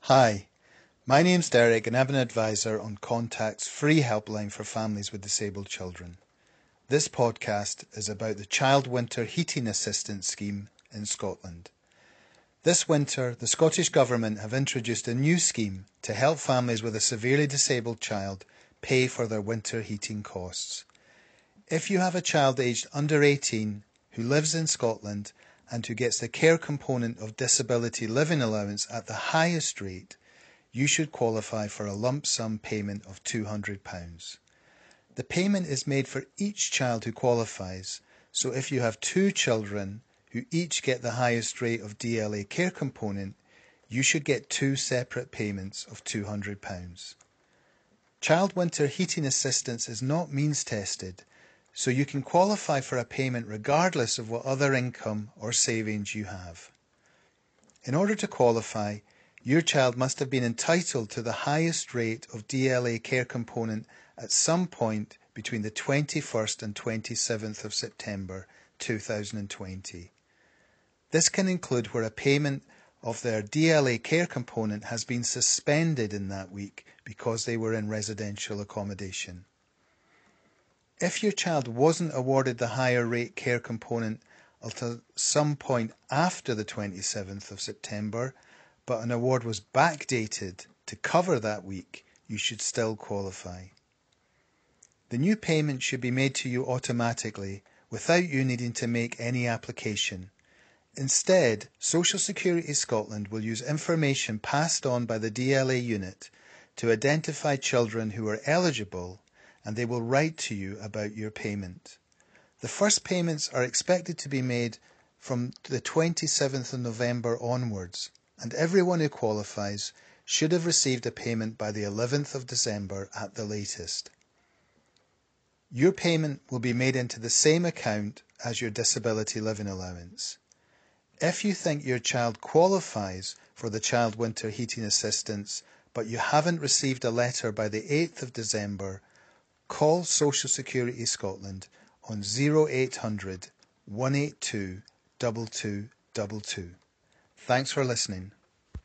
Hi, my name's Derek and I'm an advisor on Contact's free helpline for families with disabled children. This podcast is about the Child Winter Heating Assistance Scheme in Scotland. This winter, the Scottish Government have introduced a new scheme to help families with a severely disabled child pay for their winter heating costs. If you have a child aged under 18 who lives in Scotland and who gets the care component of disability living allowance at the highest rate, you should qualify for a lump sum payment of £200. The payment is made for each child who qualifies, so if you have two children who each get the highest rate of DLA care component, you should get two separate payments of £200. Child Winter Heating Assistance is not means tested, so you can qualify for a payment regardless of what other income or savings you have. In order to qualify, your child must have been entitled to the highest rate of DLA care component at some point between the 21st and 27th of September 2020. This can include where a payment of their DLA care component has been suspended in that week because they were in residential accommodation. If your child wasn't awarded the higher rate care component until some point after the 27th of September, but an award was backdated to cover that week, you should still qualify. The new payment should be made to you automatically without you needing to make any application. Instead, Social Security Scotland will use information passed on by the DLA unit to identify children who are eligible, and they will write to you about your payment. The first payments are expected to be made from the 27th of November onwards, and everyone who qualifies should have received a payment by the 11th of December at the latest. Your payment will be made into the same account as your disability living allowance. If you think your child qualifies for the Child Winter Heating Assistance, but you haven't received a letter by the 8th of December, call Social Security Scotland on 0800 182 2222. Thanks for listening.